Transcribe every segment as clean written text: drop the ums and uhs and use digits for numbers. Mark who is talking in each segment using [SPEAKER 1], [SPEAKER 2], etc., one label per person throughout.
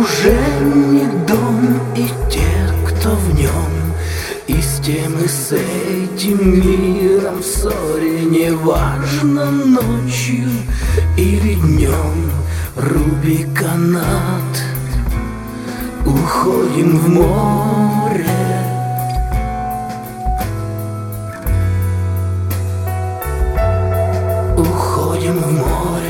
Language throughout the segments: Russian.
[SPEAKER 1] уже не дом и те, кто в нем, и с тем и с этим миром в ссоре. Неважно, ночью или днем, руби канат, уходим в море. Уходим в море.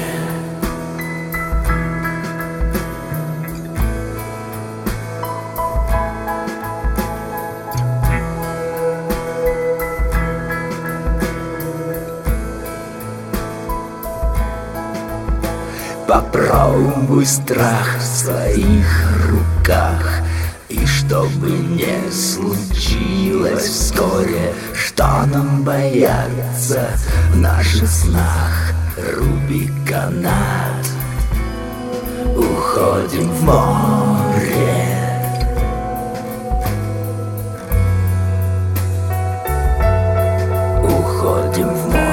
[SPEAKER 1] Попробуй страх в своих руках, и чтобы не случилось вскоре, что нам бояться в наших снах, руби канат, уходим в море. Уходим в море.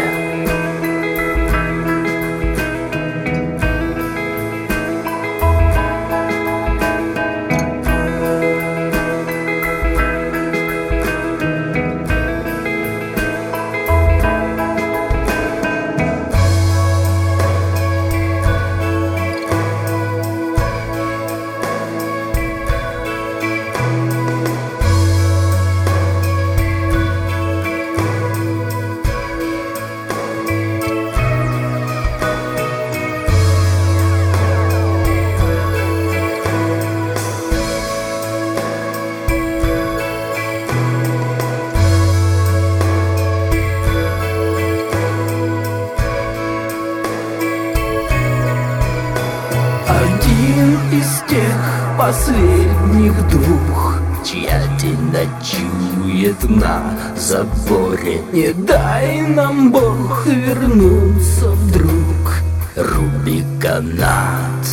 [SPEAKER 1] Один из тех последних двух, чья тень ночует на заборе. Не дай нам Бог вернуться вдруг, руби канат,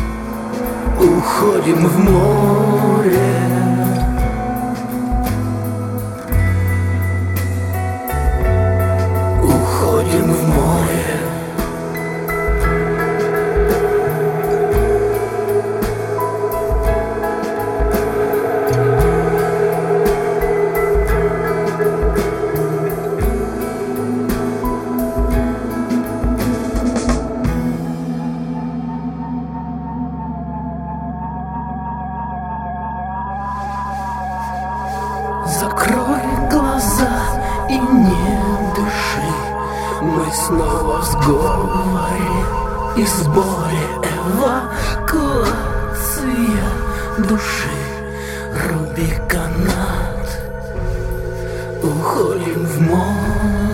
[SPEAKER 1] уходим в море. Уходим в море. Закрой глаза и не дыши, мы снова в сговоре и сборе. Эвакуация души, руби канат, уходим в море.